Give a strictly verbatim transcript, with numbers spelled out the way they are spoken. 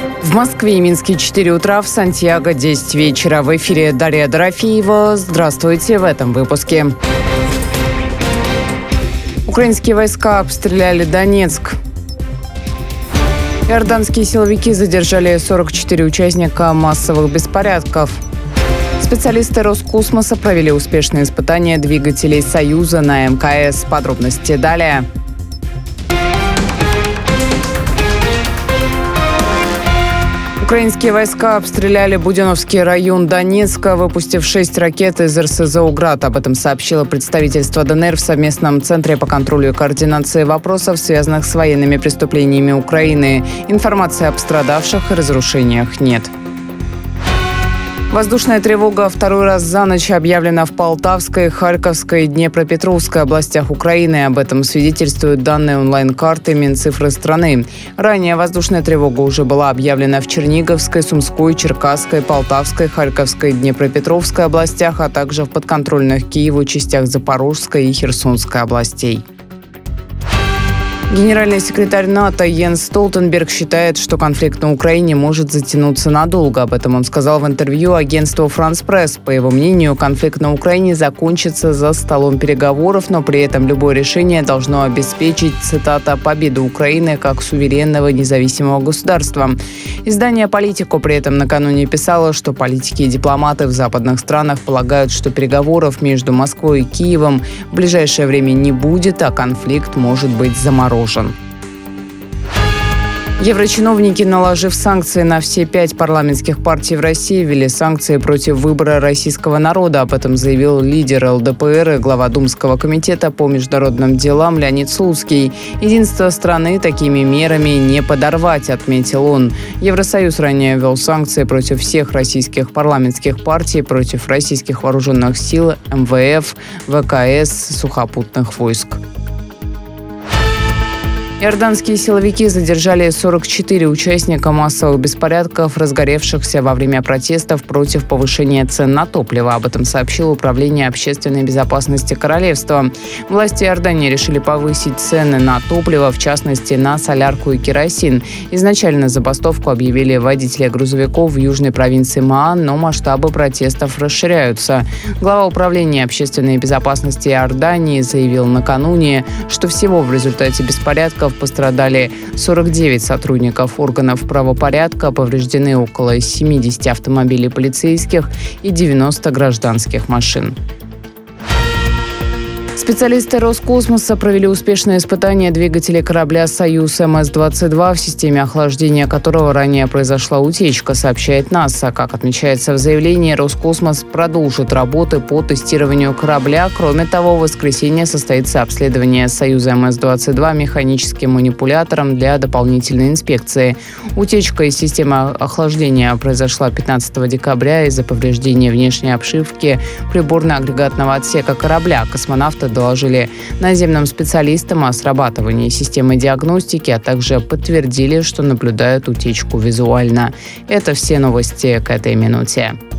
В Москве и Минске четыре утра, в Сантьяго десять вечера. В эфире Дарья Дорофеева. Здравствуйте в этом выпуске. Украинские войска обстреляли Донецк. Иорданские силовики задержали сорок четыре участника массовых беспорядков. Специалисты Роскосмоса провели успешные испытания двигателей «Союза» на эм ка эс. Подробности далее. Украинские войска обстреляли Буденновский район Донецка, выпустив шесть ракет из эр эс зэ «Град». Об этом сообщило представительство дэ эн эр в совместном центре по контролю и координации вопросов, связанных с военными преступлениями Украины. Информации о пострадавших и разрушениях нет. Воздушная тревога второй раз за ночь объявлена в Полтавской, Харьковской и Днепропетровской областях Украины. Об этом свидетельствуют данные онлайн-карты Минцифры страны. Ранее воздушная тревога уже была объявлена в Черниговской, Сумской, Черкасской, Полтавской, Харьковской и Днепропетровской областях, а также в подконтрольных Киеву частях Запорожской и Херсонской областей. Генеральный секретарь НАТО Йенс Столтенберг считает, что конфликт на Украине может затянуться надолго. Об этом он сказал в интервью агентству «Франс Пресс». По его мнению, конфликт на Украине закончится за столом переговоров, но при этом любое решение должно обеспечить, цитата, «победу Украины как суверенного независимого государства». Издание «Политико» при этом накануне писало, что политики и дипломаты в западных странах полагают, что переговоров между Москвой и Киевом в ближайшее время не будет, а конфликт может быть заморожен. Еврочиновники, наложив санкции на все пять парламентских партий в России, ввели санкции против выбора российского народа. Об этом заявил лидер эл дэ пэ эр и глава Думского комитета по международным делам Леонид Слуцкий. Единство страны такими мерами не подорвать, отметил он. Евросоюз ранее ввел санкции против всех российских парламентских партий, против российских вооруженных сил, эм вэ эф, вэ ка эс, сухопутных войск. Иорданские силовики задержали сорок четыре участника массовых беспорядков, разгоревшихся во время протестов против повышения цен на топливо. Об этом сообщило Управление общественной безопасности Королевства. Власти Иордании решили повысить цены на топливо, в частности на солярку и керосин. Изначально забастовку объявили водители грузовиков в южной провинции Маан, но масштабы протестов расширяются. Глава Управления общественной безопасности Иордании заявил накануне, что всего в результате беспорядков пострадали сорок девять сотрудников органов правопорядка, повреждены около семьдесят автомобилей полицейских и девяносто гражданских машин. Специалисты Роскосмоса провели успешное испытание двигателей корабля «Союз» эм эс двадцать два, в системе охлаждения которого ранее произошла утечка, сообщает НАСА. Как отмечается в заявлении, Роскосмос продолжит работы по тестированию корабля. Кроме того, в воскресенье состоится обследование «Союза» эм эс двадцать два механическим манипулятором для дополнительной инспекции. Утечка из системы охлаждения произошла пятнадцатого декабря из-за повреждения внешней обшивки приборно-агрегатного отсека корабля. Космонавты доложили наземным специалистам о срабатывании системы диагностики, а также подтвердили, что наблюдают утечку визуально. Это все новости к этой минуте.